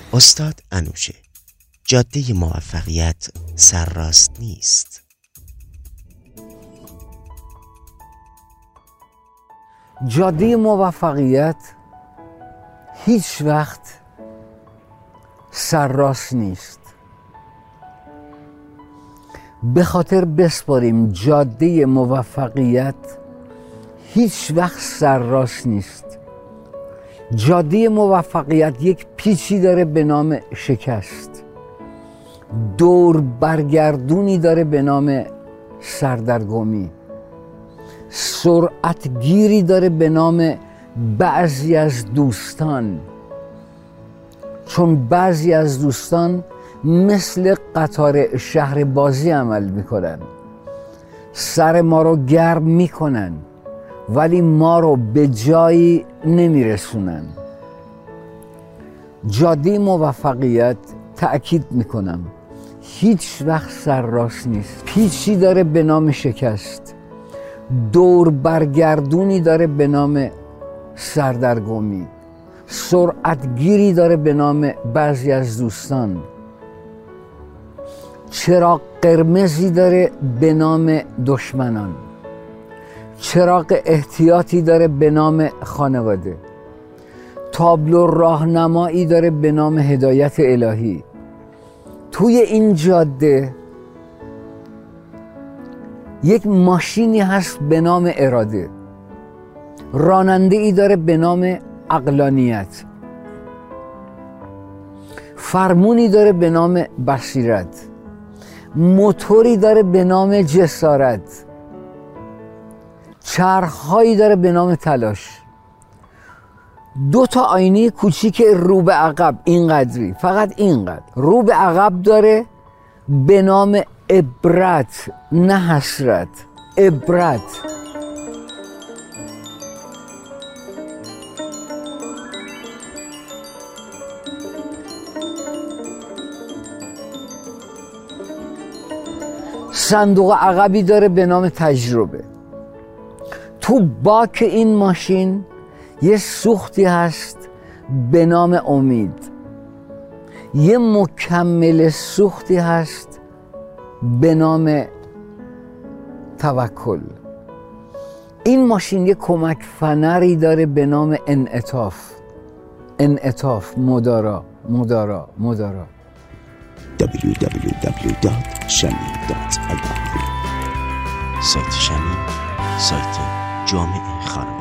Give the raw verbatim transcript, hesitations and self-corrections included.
استاد انوشه: جاده موفقیت سرراست نیست. جاده موفقیت هیچ وقت سرراست نیست. به خاطر بسپاریم جاده موفقیت هیچ وقت سرراست نیست. جاده موفقیت یک پیچی داره به نام شکست، دور برگردونی داره به نام سردرگمی، سرعت گیری داره به نام بعضی از دوستان، چون بعضی از دوستان مثل قطار شهر بازی عمل میکنن، سر ما رو گرم میکنن ولی ما رو به جایی نمیرسونن. جاده موفقیت، تأکید میکنم، هیچ وقت سرراست نیست. پیچی داره به نام شکست، دور برگردونی داره به نام سردرگمی، سرعت گیری داره به نام بعضی از دوستان، چراغ قرمزی داره به نام دشمنان، چراغ احتیاطی داره به نام خانواده، تابلو راهنمایی داره به نام هدایت الهی. توی این جاده یک ماشینی هست به نام اراده، راننده ای داره به نام عقلانیت، فرمونی داره به نام بصیرت، موتوری داره به نام جسارت، چرخهایی داره به نام تلاش، دو تا آینه کوچیک رو به عقب اینقدری، فقط اینقدر رو به عقب داره به نام عبرت، نه حسرت، عبرت. صندوق عقبی داره به نام تجربه. تو باک این ماشین یه سوختی هست به نام امید، یه مکمل سوختی هست به نام توکل. این ماشین یه کمک فنری داره به نام انعطاف، انعطاف، مدارا، مدارا، مدارا. دبلیو دبلیو دبلیو دات شمی دات آی آر. سایت شمی، سایت جامعه خانواده.